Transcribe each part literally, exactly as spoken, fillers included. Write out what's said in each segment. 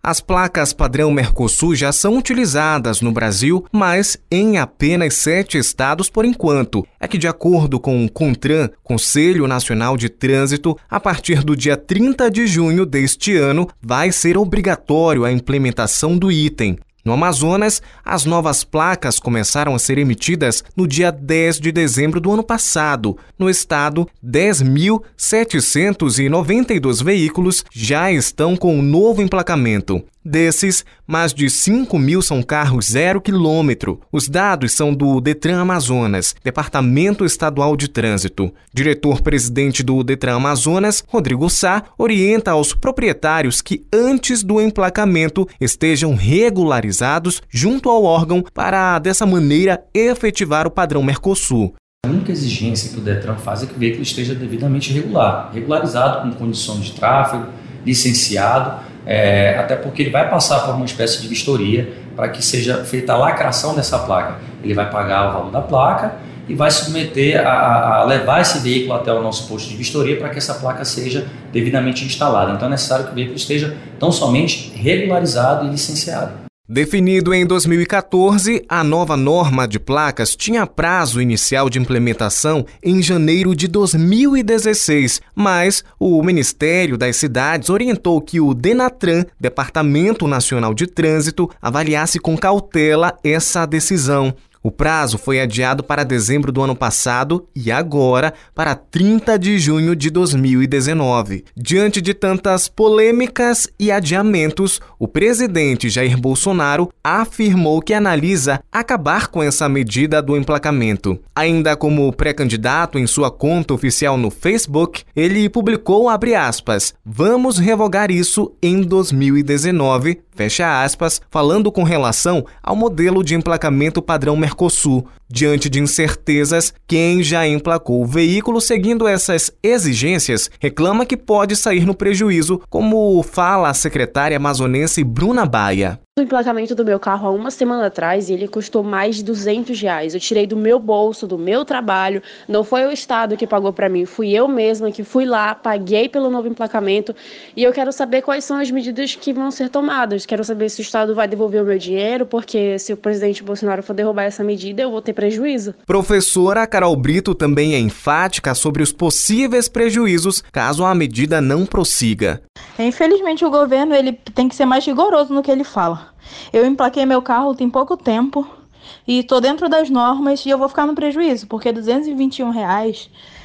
As placas padrão Mercosul já são utilizadas no Brasil, mas em apenas sete estados por enquanto. É que, de acordo com o CONTRAN, Conselho Nacional de Trânsito, a partir do dia trinta de junho deste ano, vai ser obrigatório a implementação do item. No Amazonas, as novas placas começaram a ser emitidas no dia dez de dezembro do ano passado. No estado, dez mil setecentos e noventa e dois veículos já estão com o novo emplacamento. Desses, mais de cinco mil são carros zero quilômetro. Os dados são do Detran Amazonas, Departamento Estadual de Trânsito. Diretor-presidente do Detran Amazonas, Rodrigo Sá, orienta aos proprietários que antes do emplacamento estejam regularizados junto ao órgão para, dessa maneira, efetivar o padrão Mercosul. A única exigência que o Detran faz é que o veículo esteja devidamente regular, regularizado com condições de tráfego, licenciado, É, até porque ele vai passar por uma espécie de vistoria para que seja feita a lacração dessa placa. Ele vai pagar o valor da placa e vai submeter a, a levar esse veículo até o nosso posto de vistoria para que essa placa seja devidamente instalada. Então é necessário que o veículo esteja tão somente regularizado e licenciado. Definido em dois mil e quatorze, a nova norma de placas tinha prazo inicial de implementação em janeiro de dois mil e dezesseis, mas o Ministério das Cidades orientou que o DENATRAN, Departamento Nacional de Trânsito, avaliasse com cautela essa decisão. O prazo foi adiado para dezembro do ano passado e agora para trinta de junho de dois mil e dezenove. Diante de tantas polêmicas e adiamentos, o presidente Jair Bolsonaro afirmou que analisa acabar com essa medida do emplacamento. Ainda como pré-candidato em sua conta oficial no Facebook, ele publicou, abre aspas, "Vamos revogar isso em dois mil e dezenove", fecha aspas, falando com relação ao modelo de emplacamento padrão Mercosul. Diante de incertezas, quem já emplacou o veículo seguindo essas exigências reclama que pode sair no prejuízo, como fala a secretária amazonense Bruna Baia. O emplacamento do meu carro há uma semana atrás e ele custou mais de duzentos reais. Eu tirei do meu bolso, do meu trabalho, não foi o Estado que pagou para mim, fui eu mesma que fui lá, paguei pelo novo emplacamento e eu quero saber quais são as medidas que vão ser tomadas. Quero saber se o Estado vai devolver o meu dinheiro, porque se o presidente Bolsonaro for derrubar essa medida, eu vou ter prejuízo. Professora Carol Brito também é enfática sobre os possíveis prejuízos caso a medida não prossiga. Infelizmente, o governo ele tem que ser mais rigoroso no que ele fala. Eu emplaquei meu carro tem pouco tempo e estou dentro das normas e eu vou ficar no prejuízo, porque duzentos e vinte e um reais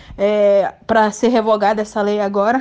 é, para ser revogada essa lei agora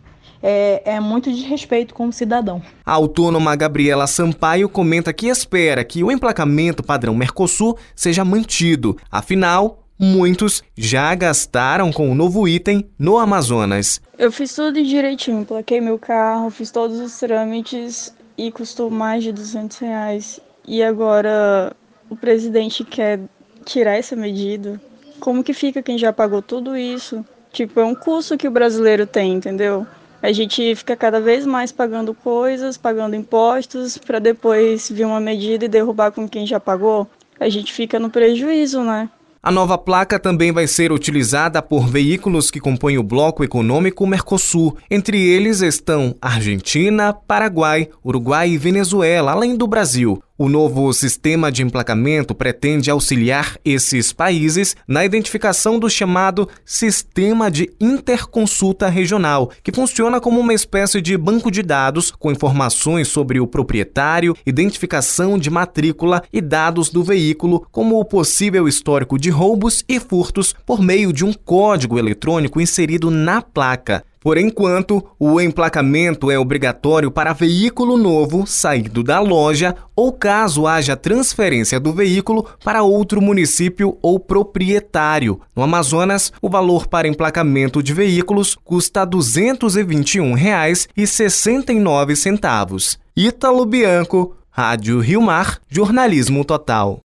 é, é muito desrespeito com o cidadão. A autônoma Gabriela Sampaio comenta que espera que o emplacamento padrão Mercosul seja mantido. Afinal, muitos já gastaram com o novo item no Amazonas. Eu fiz tudo direitinho, emplaquei meu carro, fiz todos os trâmites e custou mais de duzentos reais. E agora o presidente quer tirar essa medida. Como que fica quem já pagou tudo isso? Tipo, é um custo que o brasileiro tem, entendeu? A gente fica cada vez mais pagando coisas, pagando impostos, para depois vir uma medida e derrubar com quem já pagou. A gente fica no prejuízo, né? A nova placa também vai ser utilizada por veículos que compõem o bloco econômico Mercosul. Entre eles estão Argentina, Paraguai, Uruguai e Venezuela, além do Brasil. O novo sistema de emplacamento pretende auxiliar esses países na identificação do chamado Sistema de Interconsulta Regional, que funciona como uma espécie de banco de dados com informações sobre o proprietário, identificação de matrícula e dados do veículo, como o possível histórico de roubos e furtos por meio de um código eletrônico inserido na placa. Por enquanto, o emplacamento é obrigatório para veículo novo saído da loja ou caso haja transferência do veículo para outro município ou proprietário. No Amazonas, o valor para emplacamento de veículos custa duzentos e vinte e um reais e sessenta e nove centavos. Ítalo Bianco, Rádio Rio Mar, Jornalismo Total.